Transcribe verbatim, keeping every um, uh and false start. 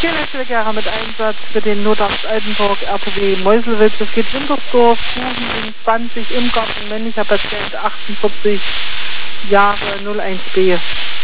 Teleschwägerer mit Einsatz für den Notarzt Altenburg, R T W Meuselwitz. Es geht Wintersdorf, Kuchen zwanzig im Garten, männlicher Patient achtundvierzig Jahre null eins B.